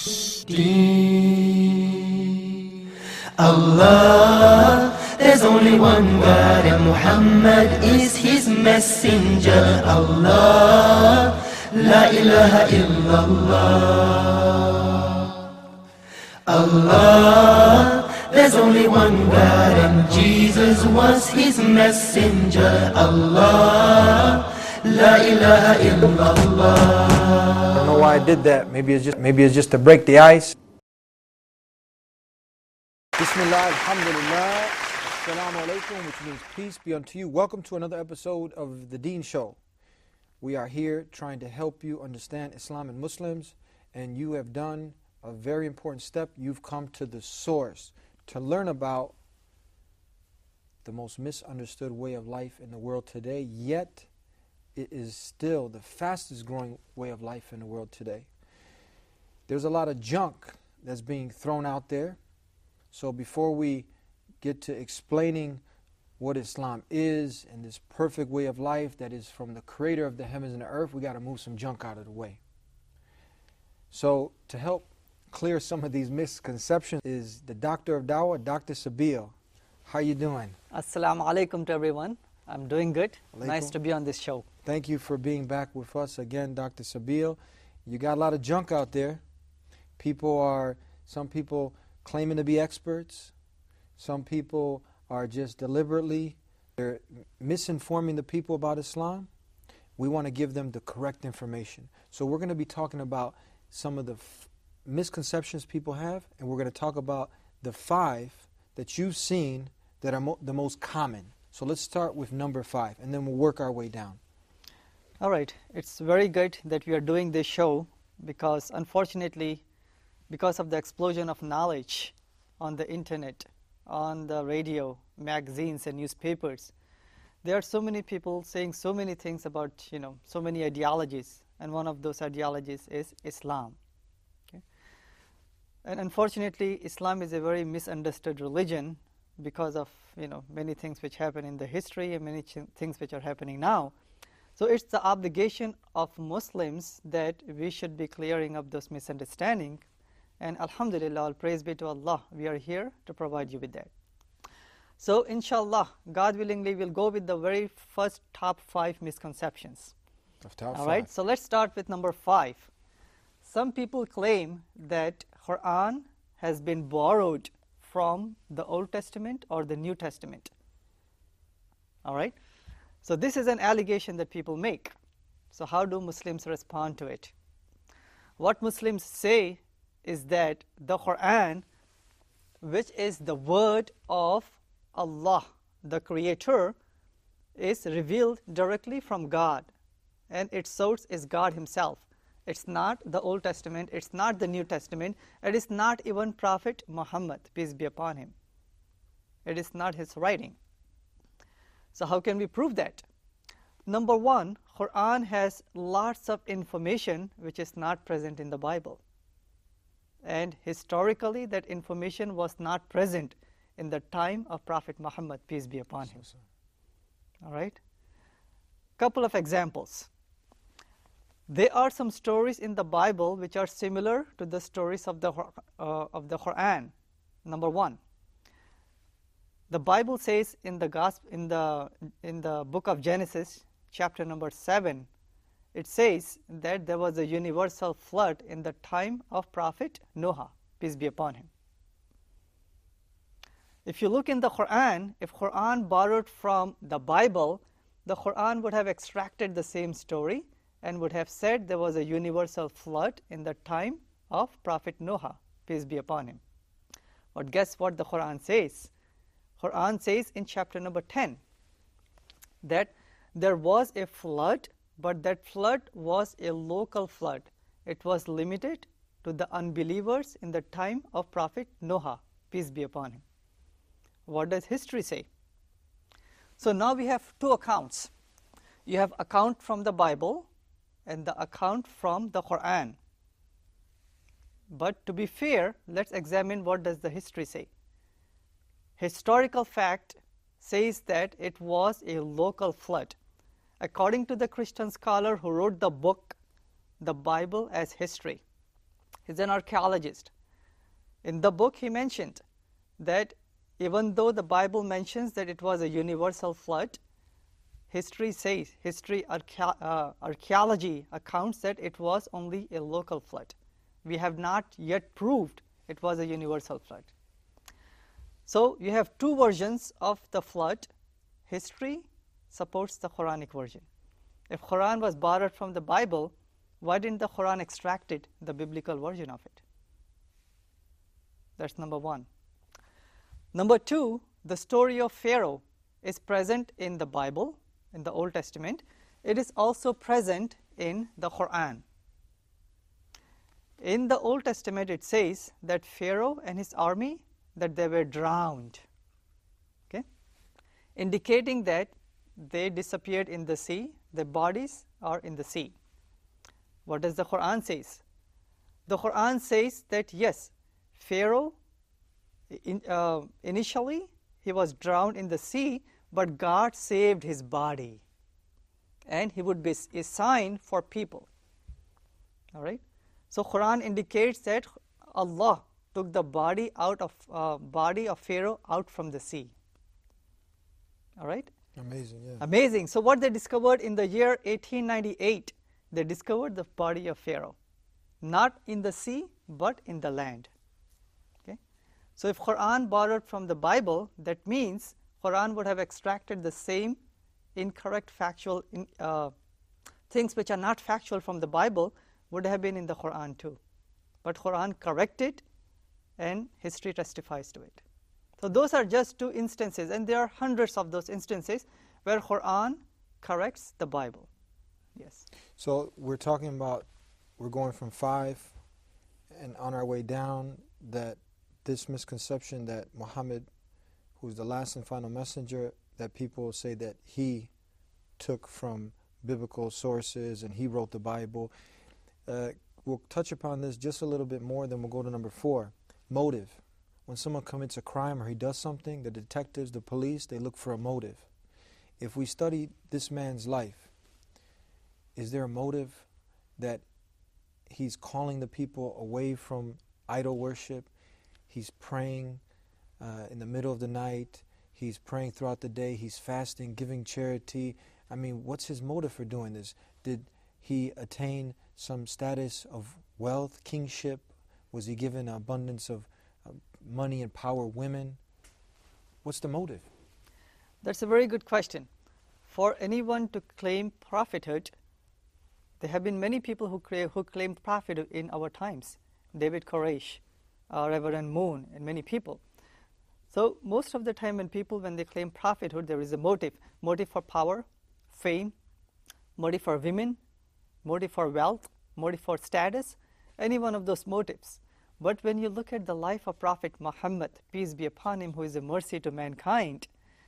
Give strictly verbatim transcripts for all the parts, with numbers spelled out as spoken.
Allah, there's only one God and Muhammad is his messenger. Allah, la ilaha illallah. Allah, there's only one God and Jesus was his messenger. Allah, la ilaha illallah. I don't know why I did that. Maybe it's just maybe it's just to break the ice. Bismillah, alhamdulillah, assalamu alaikum, which means peace be unto you. Welcome to another episode of The Deen Show. We are here trying to help you understand Islam and Muslims, and you have done a very important step. You've come to the source to learn about the most misunderstood way of life in the world today, yet it is still the fastest growing way of life in the world today. There's a lot of junk that's being thrown out there. So before we get to explaining what Islam is and this perfect way of life that is from the creator of the heavens and the earth, we got to move some junk out of the way. So to help clear some of these misconceptions is the Doctor of Dawah, Doctor Sabeel. How you doing? Assalamu alaikum to everyone. I'm doing good. Alaikum. Nice to be on this show. Thank you for being back with us again, Doctor Sabeel. You got a lot of junk out there. People are, some people claiming to be experts. Some people are just deliberately they're misinforming the people about Islam. We want to give them the correct information. So we're going to be talking about some of the f- misconceptions people have, and we're going to talk about the five that you've seen that are mo- the most common. So let's start with number five, and then we'll work our way down. All right. It's very good that we are doing this show because, unfortunately, because of the explosion of knowledge on the internet, on the radio, magazines and newspapers, there are so many people saying so many things about, you know, so many ideologies, and one of those ideologies is Islam. Okay? And unfortunately, Islam is a very misunderstood religion because of, you know, many things which happen in the history and many ch- things which are happening now. So it's the obligation of Muslims that we should be clearing up those misunderstandings. And alhamdulillah, all praise be to Allah, we are here to provide you with that. So inshallah, God willingly, we'll go with the very first top five misconceptions. Top All five. right, so let's start with number five. Some people claim that Quran has been borrowed from the Old Testament or the New Testament. All right, so this is an allegation that people make. So how do Muslims respond to it? What Muslims say is that the Quran, which is the word of Allah, the Creator, is revealed directly from God, and its source is God Himself. It's not the Old Testament, it's not the New Testament, it is not even Prophet Muhammad, peace be upon him. It is not his writing. So how can we prove that? Number one, Quran has lots of information which is not present in the Bible. And historically, that information was not present in the time of Prophet Muhammad, peace be upon him. All right? Couple of examples. There are some stories in the Bible which are similar to the stories of the uh, of the Quran. Number one, the Bible says in the gospel in the in the book of Genesis, chapter number seven, it says that there was a universal flood in the time of Prophet Noah, peace be upon him. If you look in the Quran, if Quran borrowed from the Bible, the Quran would have extracted the same story and would have said there was a universal flood in the time of Prophet Noah, peace be upon him. But guess what the Quran says? Quran says in chapter number ten that there was a flood, but that flood was a local flood. It was limited to the unbelievers in the time of Prophet Noah, peace be upon him. What does history say? So now we have two accounts. You have account from the Bible and the account from the Quran. But to be fair, let's examine what does the history say. Historical fact says that it was a local flood. According to the Christian scholar who wrote the book, the Bible as history, He's an archaeologist. In the book, he mentioned that even though the Bible mentions that it was a universal flood, history says, history archae- uh, archaeology accounts that it was only a local flood. We have not yet proved it was a universal flood. So you have two versions of the flood. History supports the Quranic version. If Quran was borrowed from the Bible, why didn't the Quran extracted the biblical version of it? That's number one. Number two, the story of Pharaoh is present in the Bible, in the Old Testament. It is also present in the Quran. In the Old Testament, it says that Pharaoh and his army, that they were drowned, okay, indicating that they disappeared in the sea. Their bodies are in the sea. What does the Quran says? The Quran says that yes, Pharaoh, in, uh, initially he was drowned in the sea, but God saved his body, and he would be a sign for people. All right. So Quran indicates that Allah took the body out of uh, body of Pharaoh out from the sea. All right. Amazing, yeah. Amazing. So what they discovered in the year eighteen ninety-eight, they discovered the body of Pharaoh, not in the sea, but in the land. Okay. So if Quran borrowed from the Bible, that means Quran would have extracted the same incorrect factual in, uh, things which are not factual from the Bible would have been in the Quran too. But Quran corrected, and history testifies to it. So those are just two instances, and there are hundreds of those instances where Quran corrects the Bible. Yes. So we're talking about, we're going from five and on our way down, that this misconception that Muhammad, who's the last and final messenger, that people say that he took from biblical sources and he wrote the Bible. Uh, we'll touch upon this just a little bit more, then we'll go to number four. Motive. When someone commits a crime or he does something, the detectives, the police, they look for a motive. If we study this man's life, is there a motive that he's calling the people away from idol worship? He's praying uh, in the middle of the night. He's praying throughout the day. He's fasting, giving charity. I mean, what's his motive for doing this? Did he attain some status of wealth, kingship? Was he given an abundance of uh, money and power, women? What's the motive? That's a very good question. For anyone to claim prophethood, there have been many people who, cra- who claimed prophethood in our times. David Koresh, uh, Reverend Moon, and many people. So most of the time when people, when they claim prophethood, there is a motive. Motive for power, fame, motive for women, motive for wealth, motive for status, any one of those motives. But when you look at the life of Prophet Muhammad, peace be upon him, who is a mercy to mankind,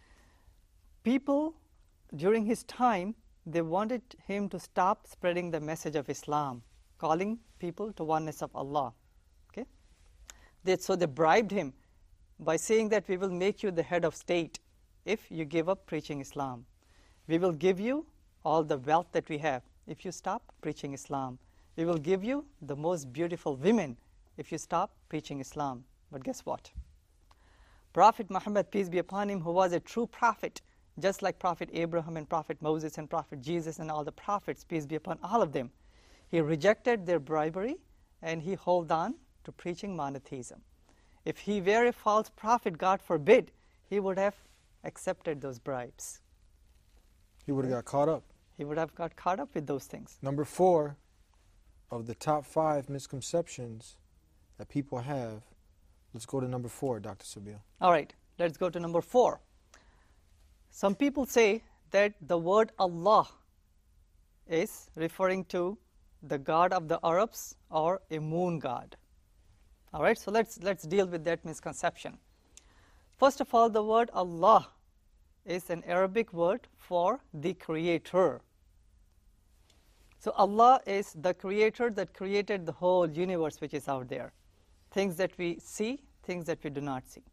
people during his time, they wanted him to stop spreading the message of Islam, calling people to oneness of Allah. Okay? They, so they bribed him by saying that we will make you the head of state if you give up preaching Islam. We will give you all the wealth that we have if you stop preaching Islam. We will give you the most beautiful women if you stop preaching Islam. But guess what? Prophet Muhammad, peace be upon him, who was a true prophet, just like Prophet Abraham and Prophet Moses and Prophet Jesus and all the prophets, peace be upon all of them, he rejected their bribery and he held on to preaching monotheism. If he were a false prophet, God forbid, he would have accepted those bribes. He would have got caught up. He would have got caught up with those things. Number four of the top five misconceptions that people have. Let's go to number four, Doctor Sabeel. All right, let's go to number four. Some people say that the word Allah is referring to the god of the Arabs or a moon god. All right, so let's let's deal with that misconception. First of all, the word Allah is an Arabic word for the creator. So Allah is the creator that created the whole universe which is out there. Things that we see, things that we do not see.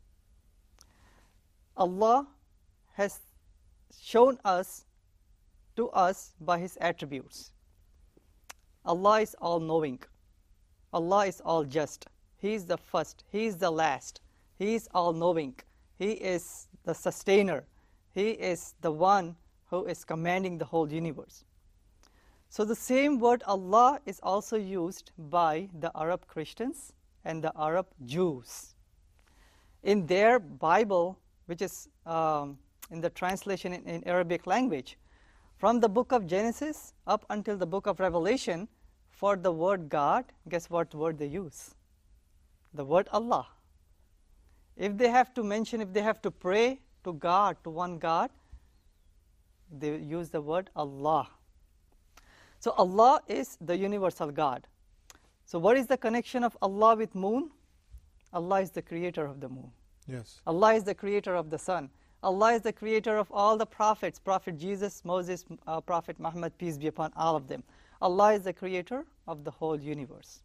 Allah has shown us to us by his attributes. Allah is all-knowing. Allah is all just. He is the first. He is the last. He is all-knowing. He is the sustainer. He is the one who is commanding the whole universe. So the same word Allah is also used by the Arab Christians and the Arab Jews. In their Bible, which is um, in the translation in, in Arabic language, from the book of Genesis up until the book of Revelation, for the word God, guess what word they use? The word Allah. If they have to mention, if they have to pray to God, to one God, they use the word Allah. So Allah is the universal God. So what is the connection of Allah with moon? Allah is the creator of the moon. Yes. Allah is the creator of the sun. Allah is the creator of all the prophets, Prophet Jesus, Moses, uh, Prophet Muhammad, peace be upon all of them. Allah is the creator of the whole universe.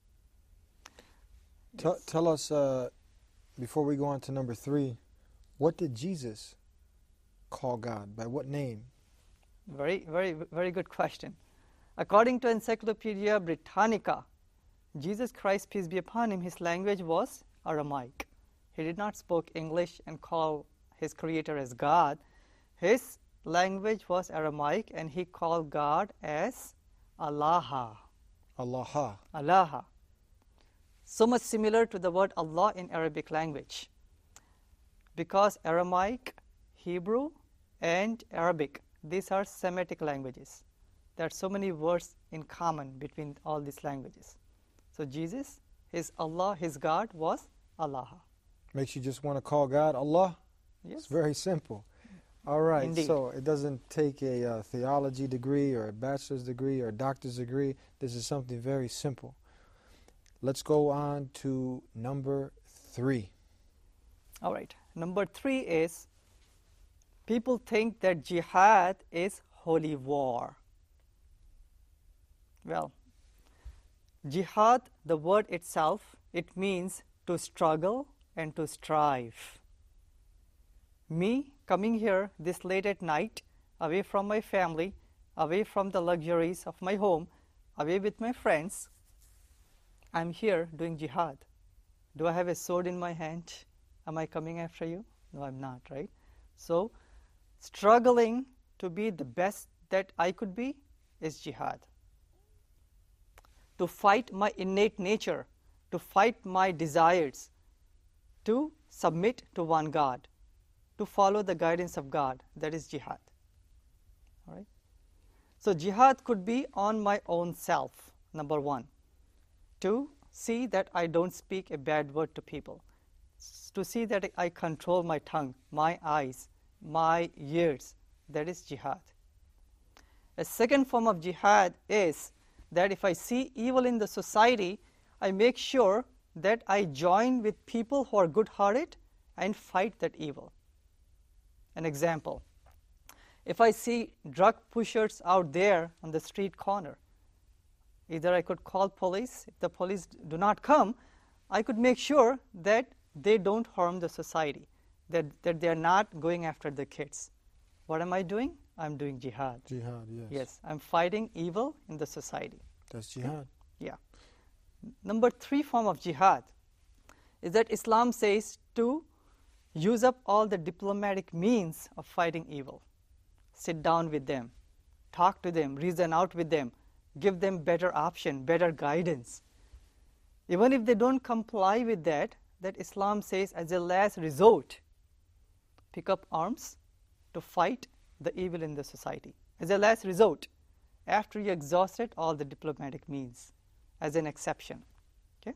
Tell, Yes. tell us, uh, before we go on to number three, what did Jesus call God? By what name? Very, very, very good question. According to Encyclopedia Britannica, Jesus Christ, peace be upon him, his language was Aramaic. He did not speak English and call his creator as God. His language was Aramaic, and he called God as Allah. Allah. Allah. So much similar to the word Allah in Arabic language. Because Aramaic, Hebrew, and Arabic, these are Semitic languages. There are so many words in common between all these languages. So Jesus, his Allah, his God was Allah. Makes you just want to call God Allah? Yes. It's very simple. All right, Indeed. so it doesn't take a uh, theology degree or a bachelor's degree or a doctor's degree. This is something very simple. Let's go on to number three. All right. Number three is, people think that jihad is holy war. Well, jihad, the word itself, it means to struggle and to strive. Me coming here this late at night, away from my family, away from the luxuries of my home, away with my friends, I'm here doing jihad. Do I have a sword in my hand? Am I coming after you? No, I'm not, right? So, struggling to be the best that I could be is jihad. To fight my innate nature, to fight my desires, to submit to one God, to follow the guidance of God, that is jihad. All right? So jihad could be on my own self, number one. To see that I don't speak a bad word to people. To see that I control my tongue, my eyes, my ears, that is jihad. A second form of jihad is that if I see evil in the society, I make sure that I join with people who are good-hearted and fight that evil. An example, if I see drug pushers out there on the street corner, either I could call police. If the police do not come, I could make sure that they don't harm the society, that, that they are not going after the kids. What am I doing? I'm doing jihad. Jihad, yes. Yes, I'm fighting evil in the society. That's jihad. Yeah. Number three form of jihad is that Islam says to use up all the diplomatic means of fighting evil. Sit down with them, talk to them, reason out with them, give them better option, better guidance. Even if they don't comply with that, that Islam says as a last resort, pick up arms to fight the evil in the society. As a last resort, after you exhausted all the diplomatic means, as an exception. Okay?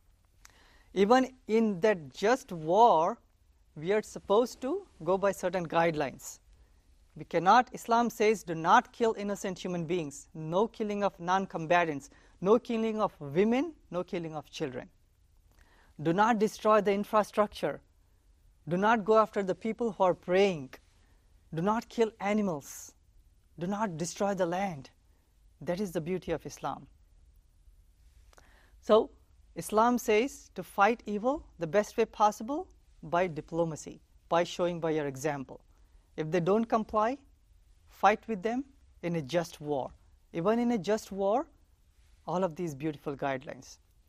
Even in that just war, we are supposed to go by certain guidelines. We cannot, Islam says, do not kill innocent human beings, no killing of non-combatants, no killing of women, no killing of children. Do not destroy the infrastructure. Do not go after the people who are praying. Do not kill animals. Do not destroy the land. That is the beauty of Islam. So, Islam says to fight evil the best way possible by diplomacy, by showing by your example. If they don't comply, fight with them in a just war. Even in a just war, all of these beautiful guidelines.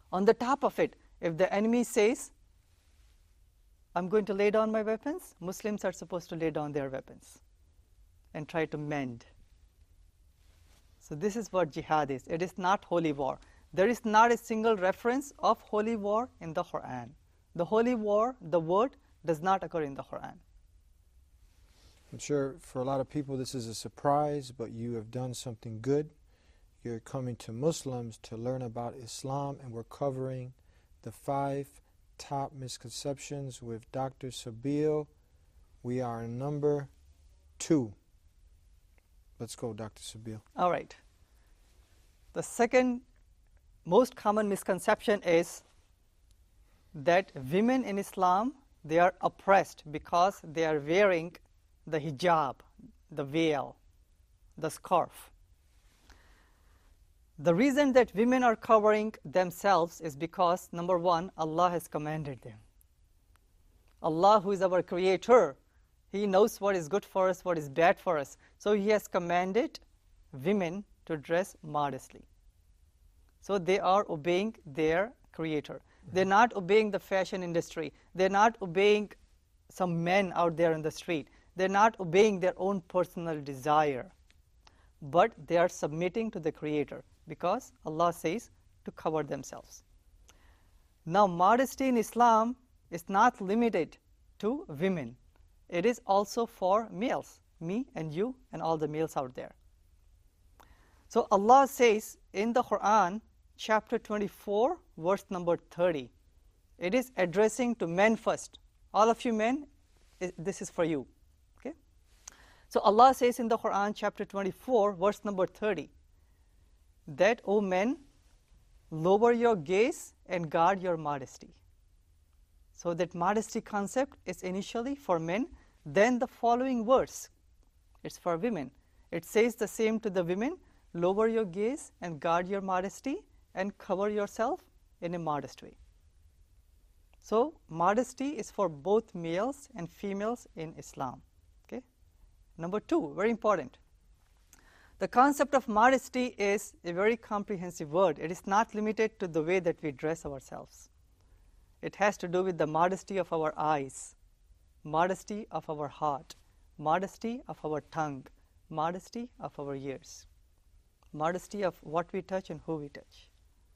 On the top of it, if the enemy says, I'm going to lay down my weapons, Muslims are supposed to lay down their weapons and try to mend. So this is what jihad is. It is not holy war. There is not a single reference of holy war in the Quran. The holy war, the word, does not occur in the Quran. I'm sure for a lot of people this is a surprise, but you have done something good. You're coming to Muslims to learn about Islam, and we're covering the five top misconceptions with Doctor Sabeel. We are number two. Let's go, Doctor Sabeel. All right. The second most common misconception is that women in Islam, they are oppressed because they are wearing the hijab, the veil, the scarf. The reason that women are covering themselves is because, number one, Allah has commanded them. Allah, who is our creator, He knows what is good for us, what is bad for us. So He has commanded women to dress modestly. So they are obeying their creator. They're not obeying the fashion industry. They're not obeying some men out there in the street. They're not obeying their own personal desire. But they are submitting to the creator, because Allah says to cover themselves. Now, modesty in Islam is not limited to women. It is also for males, me and you and all the males out there. So Allah says in the Quran, chapter twenty-four, verse number thirty, it is addressing to men first. All of you men, this is for you. Okay? So Allah says in the Quran, chapter twenty-four, verse number thirty, that, O men, lower your gaze and guard your modesty. So that modesty concept is initially for men. Then the following verse, it's for women. It says the same to the women, lower your gaze and guard your modesty and cover yourself in a modest way. So modesty is for both males and females in Islam. Okay? Number two, very important. The concept of modesty is a very comprehensive word. It is not limited to the way that we dress ourselves. It has to do with the modesty of our eyes, modesty of our heart, modesty of our tongue, modesty of our ears, modesty of what we touch and who we touch.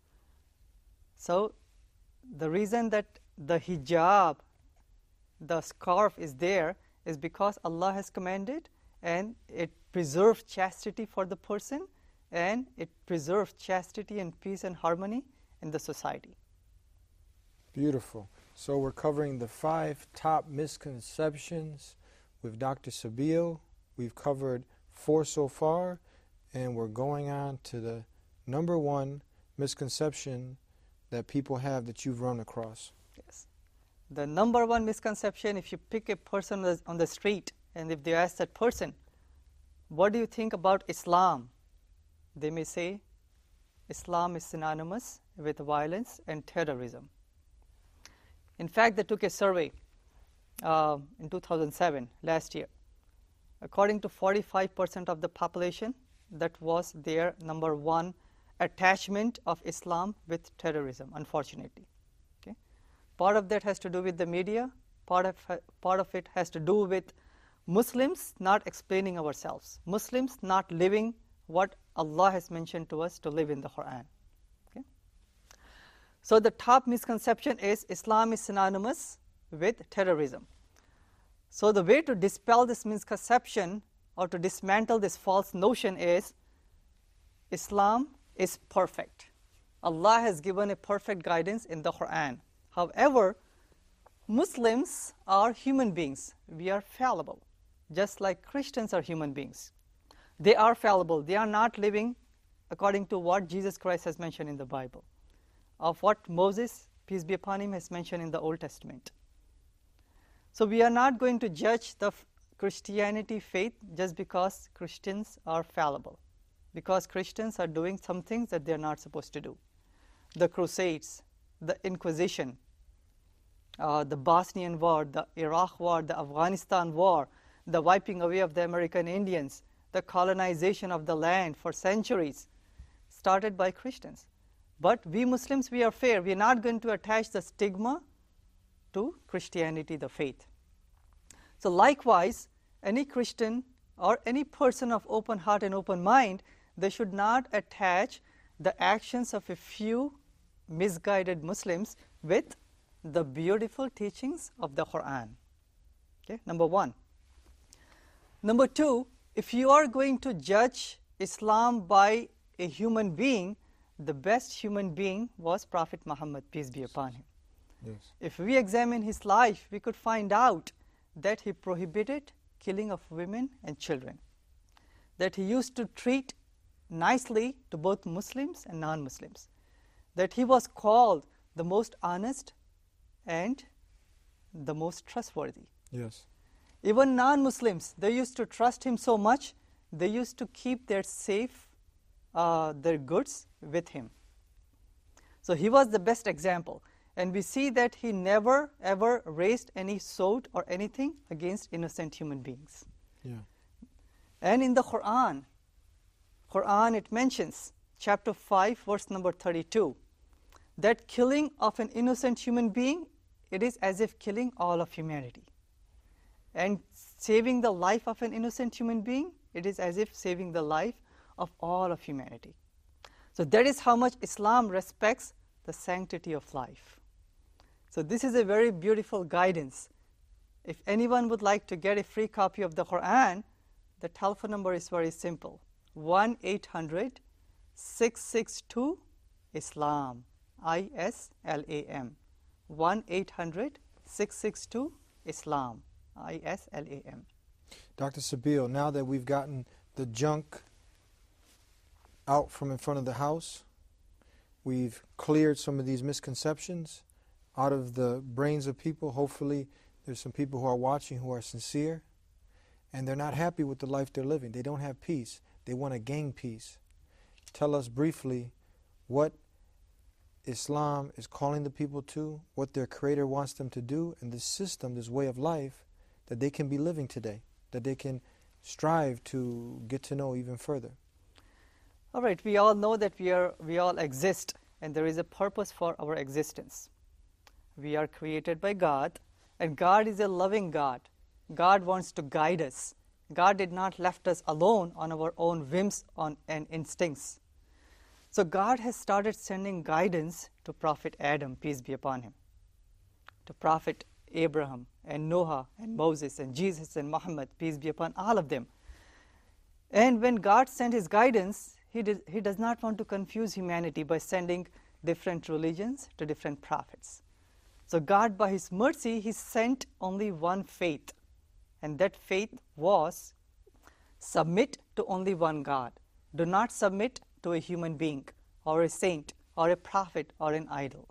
So the reason that the hijab, the scarf is there is because Allah has commanded, and it preserves chastity for the person, and it preserves chastity and peace and harmony in the society. Beautiful. So we're covering the five top misconceptions with Doctor Sabeel. We've covered four so far, and we're going on to the number one misconception that people have that you've run across. Yes. The number one misconception, if you pick a person on the street, and if they ask that person, what do you think about Islam? They may say, Islam is synonymous with violence and terrorism. In fact, they took a survey uh, in two thousand seven, last year. According to forty-five percent of the population, that was their number one attachment of Islam with terrorism, unfortunately. Okay? Part of that has to do with the media. Part of, part of it has to do with Muslims not explaining ourselves. Muslims not living what Allah has mentioned to us to live in the Quran. Okay? So the top misconception is Islam is synonymous with terrorism. So the way to dispel this misconception or to dismantle this false notion is Islam is perfect. Allah has given a perfect guidance in the Quran. However, Muslims are human beings. We are fallible, just like Christians are human beings. They are fallible. They are not living according to what Jesus Christ has mentioned in the Bible, of what Moses, peace be upon him, has mentioned in the Old Testament. So we are not going to judge the Christianity faith just because Christians are fallible, because Christians are doing some things that they are not supposed to do. The Crusades, the Inquisition, uh, the Bosnian War, the Iraq War, the Afghanistan War, the wiping away of the American Indians, the colonization of the land for centuries, started by Christians. But we Muslims, we are fair. We are not going to attach the stigma to Christianity, the faith. So likewise, any Christian or any person of open heart and open mind, they should not attach the actions of a few misguided Muslims with the beautiful teachings of the Quran. Okay, number one. Number two, if you are going to judge Islam by a human being, the best human being was Prophet Muhammad, peace be upon him. Yes. If we examine his life, we could find out that he prohibited killing of women and children, that he used to treat nicely to both Muslims and non-Muslims, that he was called the most honest and the most trustworthy. Yes. Even non-Muslims, they used to trust him so much, they used to keep their safe, uh, their goods with him. So he was the best example. And we see that he never ever raised any sword or anything against innocent human beings. Yeah. And in the Quran, Quran it mentions, chapter five, verse number thirty-two, that killing of an innocent human being, it is as if killing all of humanity. And saving the life of an innocent human being, it is as if saving the life of all of humanity. So that is how much Islam respects the sanctity of life. So this is a very beautiful guidance. If anyone would like to get a free copy of the Quran, the telephone number is very simple, one eight hundred, six six two, ISLAM, I S L A M, one eight hundred, six six two, ISLAM, I S L A M. Doctor Sabeel, now that we've gotten the junk out from in front of the house, we've cleared some of these misconceptions out of the brains of people. Hopefully there's some people who are watching who are sincere, and they're not happy with the life they're living. They don't have peace. They want to gain peace. Tell us briefly what Islam is calling the people to, what their Creator wants them to do, and this system, this way of life that they can be living today, that they can strive to get to know even further. All right, we all know that we are we all exist, and there is a purpose for our existence. We are created by God, and God is a loving God. God wants to guide us. God did not left us alone on our own whims on, and instincts. So God has started sending guidance to Prophet Adam, peace be upon him, to Prophet Abraham and Noah and Moses and Jesus and Muhammad, peace be upon all of them. And when God sent his guidance, he, did, he does not want to confuse humanity by sending different religions to different prophets. So God, by his mercy, he sent only one faith, and that faith was submit to only one God. Do not submit to a human being or a saint or a prophet or an idol.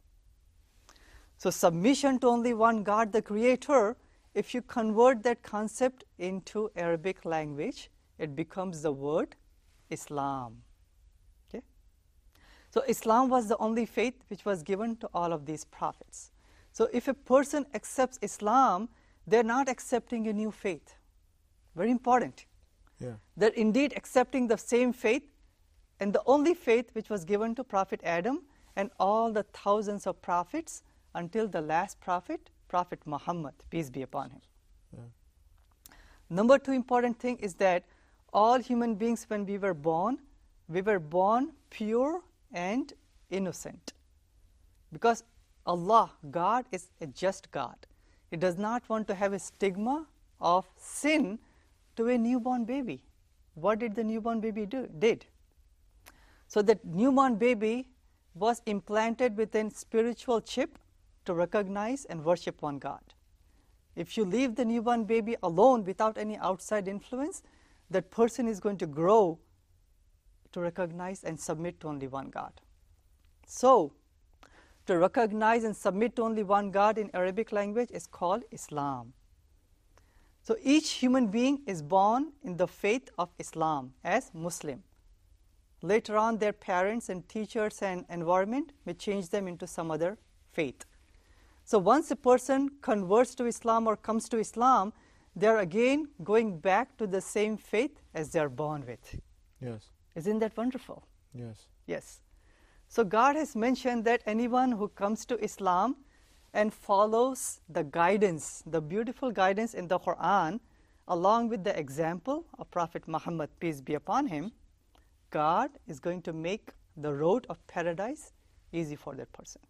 So submission to only one God, the Creator, if you convert that concept into Arabic language, it becomes the word Islam. Okay? So Islam was the only faith which was given to all of these prophets. So if a person accepts Islam, they're not accepting a new faith. Very important. Yeah. They're indeed accepting the same faith, and the only faith which was given to Prophet Adam and all the thousands of prophets until the last prophet, Prophet Muhammad, peace be upon him. Yeah. Number two important thing is that all human beings, when we were born, we were born pure and innocent. Because Allah, God, is a just God. He does not want to have a stigma of sin to a newborn baby. What did the newborn baby do? Did? So that newborn baby was implanted with a spiritual chip to recognize and worship one God. If you leave the newborn baby alone without any outside influence, that person is going to grow to recognize and submit to only one God. So, to recognize and submit to only one God in Arabic language is called Islam. So each human being is born in the faith of Islam as Muslim. Later on, their parents and teachers and environment may change them into some other faith. So once a person converts to Islam or comes to Islam, they are again going back to the same faith as they are born with. Yes. Isn't that wonderful? Yes. Yes. So God has mentioned that anyone who comes to Islam and follows the guidance, the beautiful guidance in the Quran, along with the example of Prophet Muhammad, peace be upon him, God is going to make the road of paradise easy for that person.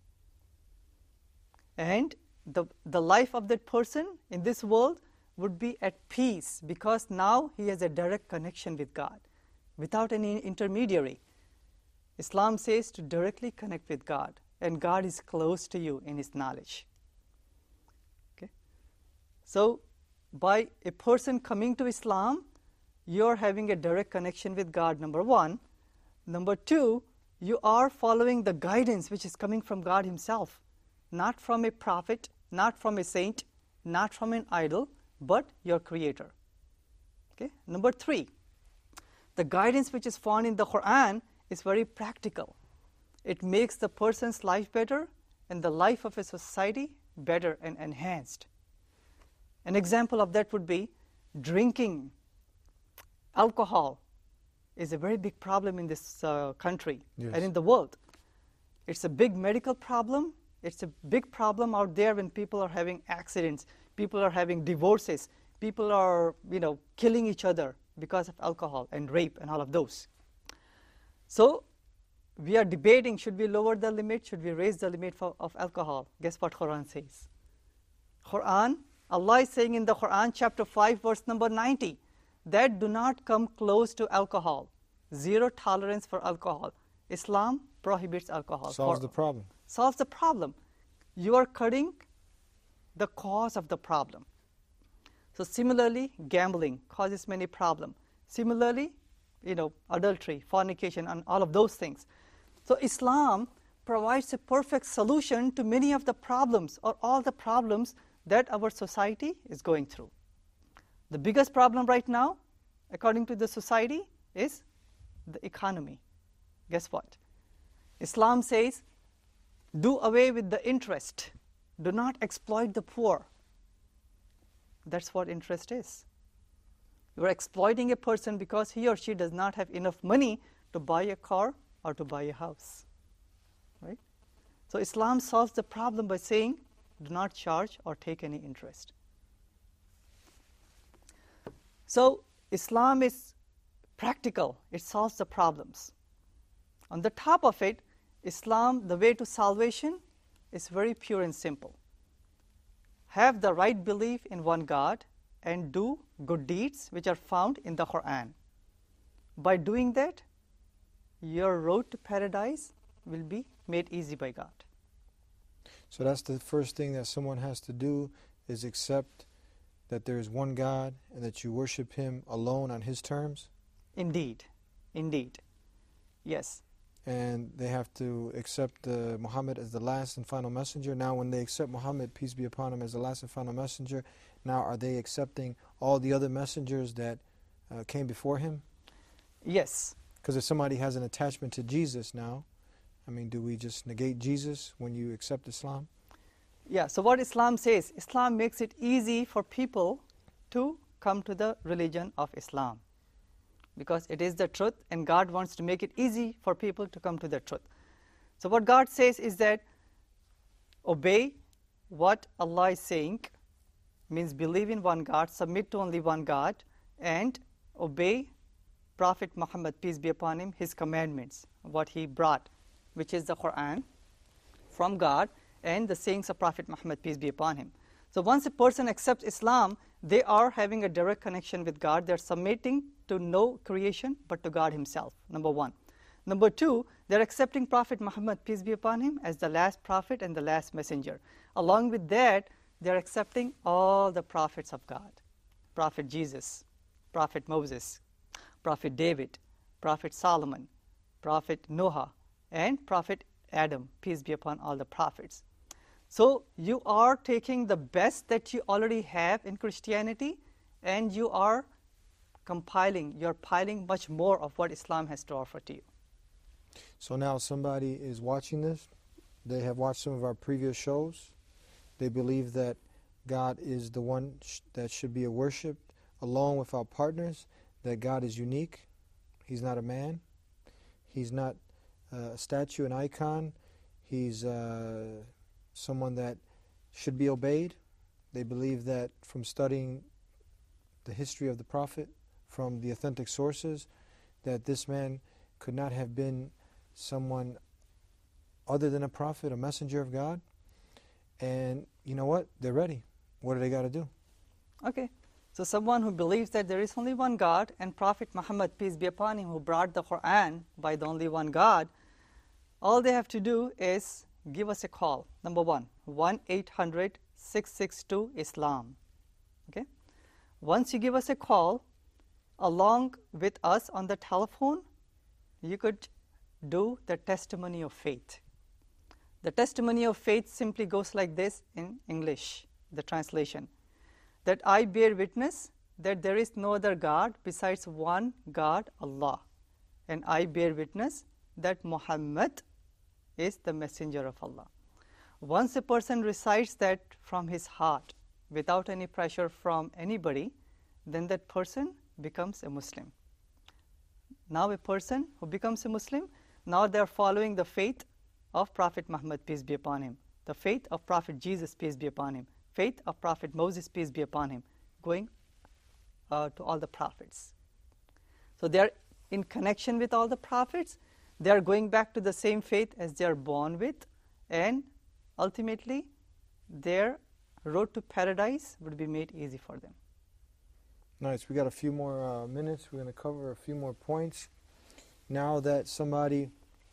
And the, the life of that person in this world would be at peace, because now he has a direct connection with God without any intermediary. Islam says to directly connect with God, and God is close to you in his knowledge. Okay? So by a person coming to Islam, you're having a direct connection with God, number one. Number two, you are following the guidance which is coming from God himself, not from a prophet, not from a saint, not from an idol, but your creator. Okay? Number three, the guidance which is found in the Quran is very practical. It makes the person's life better and the life of a society better and enhanced. An example of that would be drinking alcohol is a very big problem in this uh, country Yes. and in the world. It's a big medical problem. It's a big problem out there when people are having accidents, people are having divorces, people are, you know, killing each other because of alcohol and rape and all of those. So we are debating, should we lower the limit, should we raise the limit for, of alcohol? Guess what Quran says? Quran, Allah is saying in the Quran chapter five verse number ninety, that do not come close to alcohol. Zero tolerance for alcohol. Islam prohibits alcohol. Solves For- the problem. solves the problem. You are cutting the cause of the problem. So similarly, gambling causes many problems. Similarly, you know, adultery, fornication, and all of those things. So Islam provides a perfect solution to many of the problems or all the problems that our society is going through. The biggest problem right now, according to the society, is the economy. Guess what? Islam says, do away with the interest. Do not exploit the poor. That's what interest is. You are exploiting a person because he or she does not have enough money to buy a car or to buy a house. Right? So Islam solves the problem by saying, do not charge or take any interest. So Islam is practical. It solves the problems. On the top of it, Islam, the way to salvation, is very pure and simple. Have the right belief in one God and do good deeds which are found in the Quran. By doing that, your road to paradise will be made easy by God. So that's the first thing that someone has to do, is accept that there is one God and that you worship him alone on his terms. Indeed, indeed, yes. And they have to accept uh, Muhammad as the last and final messenger. Now when they accept Muhammad, peace be upon him, as the last and final messenger, now are they accepting all the other messengers that uh, came before him? Yes. Because if somebody has an attachment to Jesus now, I mean, do we just negate Jesus when you accept Islam? Yeah, so what Islam says, Islam makes it easy for people to come to the religion of Islam, because it is the truth and God wants to make it easy for people to come to the truth. So what God says is that obey what Allah is saying, means believe in one God, submit to only one God, and obey Prophet Muhammad, peace be upon him, his commandments, what he brought, which is the Quran from God and the sayings of Prophet Muhammad, peace be upon him. So once a person accepts Islam, they are having a direct connection with God. They're submitting to no creation but to God himself, number one. Number two, they're accepting Prophet Muhammad, peace be upon him, as the last prophet and the last messenger. Along with that, they're accepting all the prophets of God. Prophet Jesus, Prophet Moses, Prophet David, Prophet Solomon, Prophet Noah, and Prophet Adam, peace be upon all the prophets. So you are taking the best that you already have in Christianity, and you are compiling, you're piling much more of what Islam has to offer to you. So now somebody is watching this, they have watched some of our previous shows, they believe that God is the one sh- that should be worshipped along with our partners, that God is unique, he's not a man, he's not uh, a statue, an icon. He's uh, someone that should be obeyed. They believe that from studying the history of the Prophet, from the authentic sources, that this man could not have been someone other than a prophet, a messenger of God. And you know what? They're ready. What do they got to do? Okay. So someone who believes that there is only one God and Prophet Muhammad, peace be upon him, who brought the Quran by the only one God, all they have to do is give us a call. Number one, one eight hundred six six two Islam. Okay. Once you give us a call, along with us on the telephone, you could do the testimony of faith. The testimony of faith simply goes like this in English, the translation. That I bear witness that there is no other God besides one God, Allah. And I bear witness that Muhammad is the messenger of Allah. Once a person recites that from his heart, without any pressure from anybody, then that person becomes a Muslim. Now a person who becomes a Muslim, now they are following the faith of Prophet Muhammad, peace be upon him, the faith of Prophet Jesus, peace be upon him, faith of Prophet Moses, peace be upon him, going uh, to all the prophets. So they are in connection with all the prophets. They are going back to the same faith as they are born with, and ultimately their road to paradise would be made easy for them. Nice. We got a few more uh, minutes. We're going to cover a few more points. Now that somebody,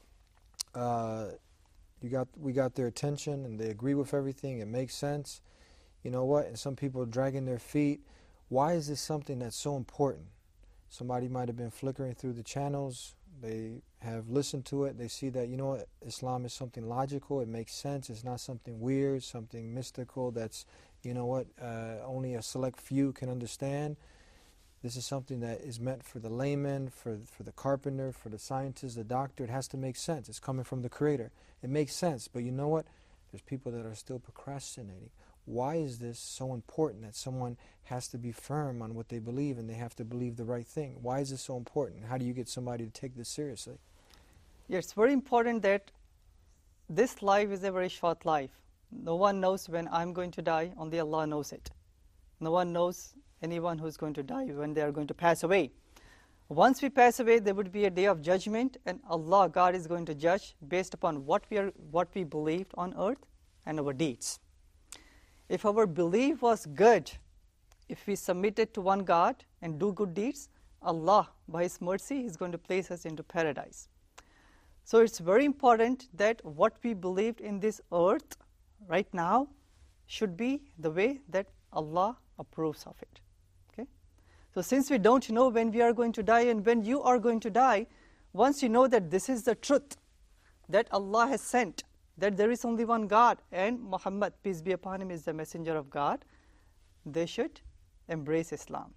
uh, you got, we got their attention and they agree with everything, it makes sense. You know what? And some people are dragging their feet. Why is this something that's so important? Somebody might have been flickering through the channels. They have listened to it. They see that, you know what, Islam is something logical. It makes sense. It's not something weird, something mystical that's, you know what, uh, only a select few can understand. This is something that is meant for the layman, for, for the carpenter, for the scientist, the doctor. It has to make sense. It's coming from the Creator. It makes sense. But you know what? There's people that are still procrastinating. Why is this so important that someone has to be firm on what they believe and they have to believe the right thing? Why is this so important? How do you get somebody to take this seriously? Yeah, it's very important that this life is a very short life. No one knows when I'm going to die, only Allah knows it. No one knows anyone who's going to die, when they are going to pass away. Once we pass away, there would be a day of judgment, and Allah, God, is going to judge based upon what we are, what we believed on earth and our deeds. If our belief was good, if we submitted to one God and do good deeds, Allah, by His mercy, is going to place us into paradise. So it's very important that what we believed in this earth right now should be the way that Allah approves of it. Okay? So since we don't know when we are going to die and when you are going to die, once you know that this is the truth that Allah has sent, that there is only one God and Muhammad, peace be upon him, is the messenger of God, they should embrace Islam.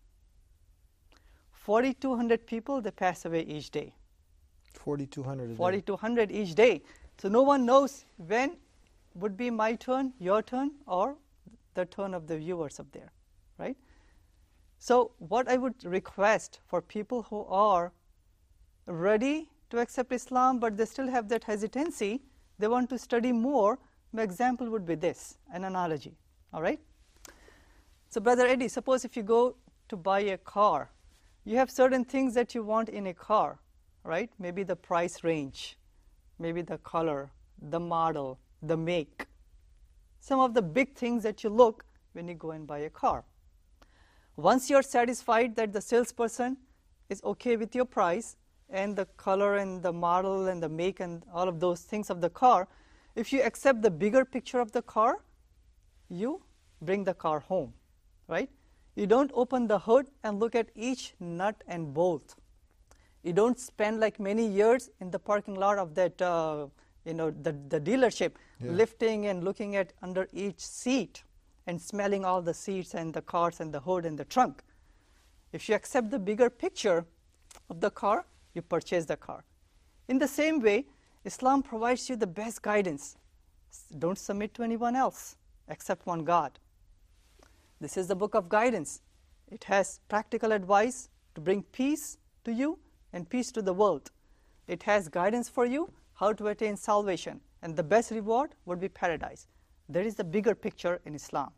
forty-two hundred people, they pass away each day. forty-two hundred forty-two hundred each day. So no one knows when would be my turn, your turn, or the turn of the viewers up there, right? So what I would request for people who are ready to accept Islam, but they still have that hesitancy, they want to study more, my example would be this, an analogy, all right? So Brother Eddie, suppose if you go to buy a car, you have certain things that you want in a car, right? Maybe the price range, maybe the color, the model, the make. Some of the big things that you look when you go and buy a car. Once you're satisfied that the salesperson is okay with your price and the color and the model and the make and all of those things of the car, if you accept the bigger picture of the car, you bring the car home, right? You don't open the hood and look at each nut and bolt. You don't spend like many years in the parking lot of that, uh, you know, the, the dealership, yeah, lifting and looking at under each seat and smelling all the seats and the cars and the hood and the trunk. If you accept the bigger picture of the car, you purchase the car. In the same way, Islam provides you the best guidance. Don't submit to anyone else except one God. This is the book of guidance. It has practical advice to bring peace to you and peace to the world. It has guidance for you how to attain salvation, and the best reward would be paradise. There is the bigger picture in Islam.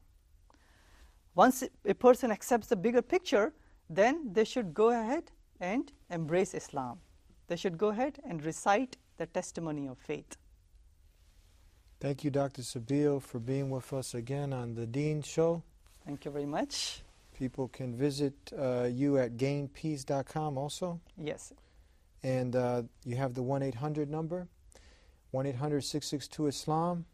Once a person accepts the bigger picture, then they should go ahead and embrace Islam. They should go ahead and recite the testimony of faith. Thank you, Doctor Sabeel, for being with us again on the Deen Show. Thank you very much. People can visit uh, you at gain peace dot com also. Yes. And uh, you have the one eight hundred number, one eight hundred, six six two, Islam.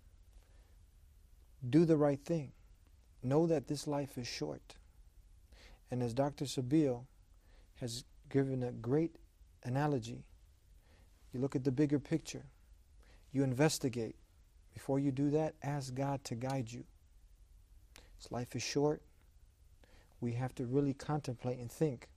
Do the right thing. Know that this life is short. And as Doctor Sabeel has given a great analogy, you look at the bigger picture. You investigate. Before you do that, ask God to guide you. This life is short. We have to really contemplate and think,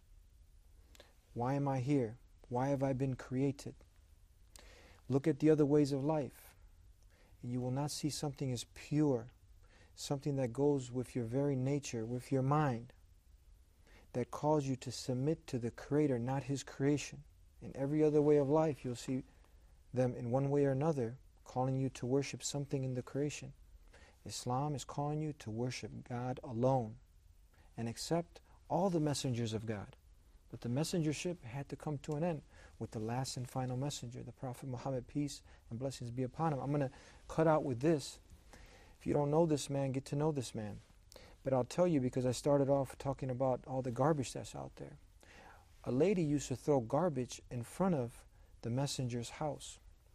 why am I here? Why have I been created? Look at the other ways of life. And you will not see something as pure, something that goes with your very nature, with your mind, that calls you to submit to the Creator, not His creation. In every other way of life, you'll see them in one way or another calling you to worship something in the creation. Islam is calling you to worship God alone and accept all the messengers of God. But the messengership had to come to an end with the last and final messenger, the Prophet Muhammad, peace and blessings be upon him. I'm going to cut out with this. If you don't know this man, get to know this man. But I'll tell you, because I started off talking about all the garbage that's out there. A lady used to throw garbage in front of the messenger's house.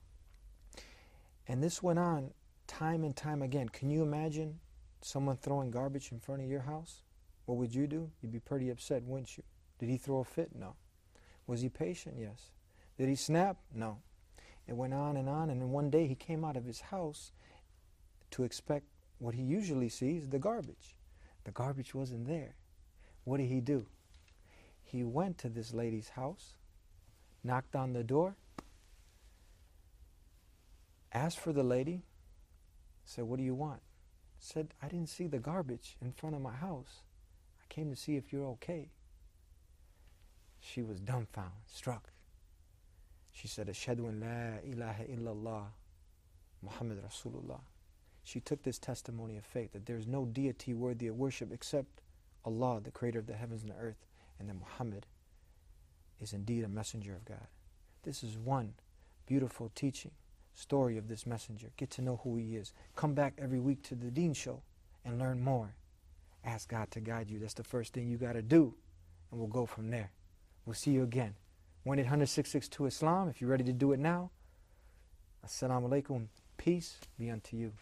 And this went on time and time again. Can you imagine someone throwing garbage in front of your house? What would you do? You'd be pretty upset, wouldn't you? Did he throw a fit? No. Was he patient? Yes. Did he snap? No. It went on and on, and then one day he came out of his house to expect what he usually sees, the garbage. The garbage wasn't there. What did he do? He went to this lady's house, knocked on the door, asked for the lady, said, "What do you want?" Said, "I didn't see the garbage in front of my house. I came to see if you're okay." She was dumbfounded, struck. She said, "Ashhadu an la ilaha illallah, Muhammad Rasulullah." She took this testimony of faith that there is no deity worthy of worship except Allah, the creator of the heavens and the earth, and that Muhammad is indeed a messenger of God. This is one beautiful teaching, story of this messenger. Get to know who he is. Come back every week to the Deen Show and learn more. Ask God to guide you. That's the first thing you got to do, and we'll go from there. We'll see you again. one eight hundred, six six two, Islam. If you're ready to do it now. Assalamu alaikum. Peace be unto you.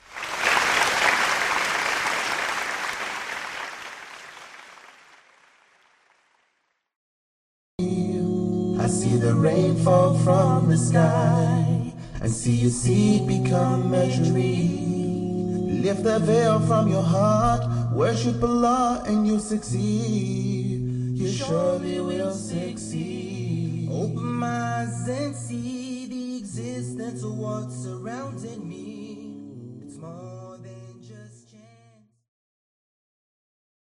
I see the rain fall from the sky. I see your seed become a tree. Lift the veil from your heart. Worship Allah and you'll succeed. You surely will succeed. Open my eyes and see the existence of what's surrounding me. It's more